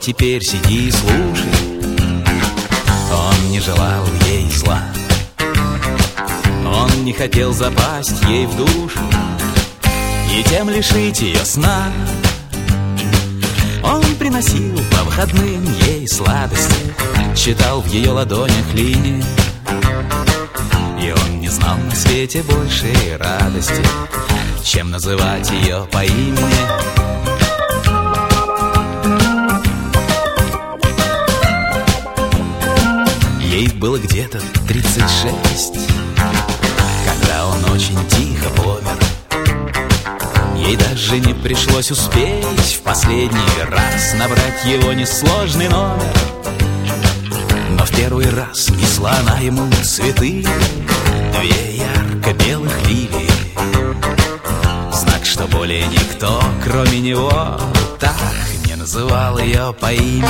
теперь сиди и слушай. Он не желал ей зла, он не хотел запасть ей в душу и тем лишить ее сна. Он приносил по выходным ей сладости, читал в ее ладонях линии, и он не знал на свете большей радости, чем называть ее по имени. Ей было где-то 36, когда он очень тихо помер. Ей даже не пришлось успеть в последний раз набрать его несложный номер. Но в первый раз несла она ему цветы, 2 ярко-белых лилии, знак, что более никто, кроме него, так не называл ее по имени.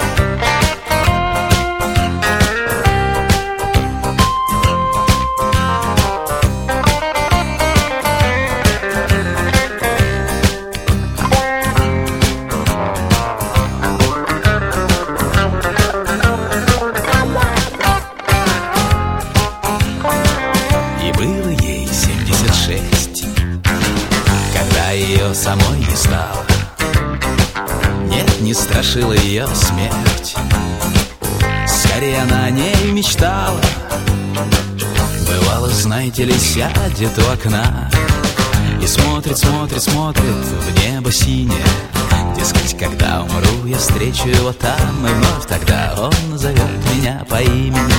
Самой не стало, нет, не страшила ее смерть, скорее она о ней мечтала. Бывало, знаете ли, сядет у окна и смотрит, смотрит, смотрит в небо синее. Дескать, когда умру, я встречу его там, и вновь тогда он назовет меня по имени.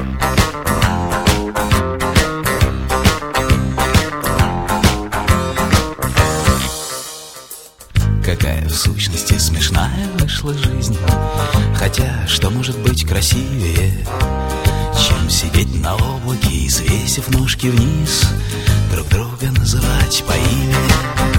Какая в сущности смешная вышла жизнь. Хотя что может быть красивее, чем сидеть на облаке и, свесив ножки вниз, друг друга называть по имени.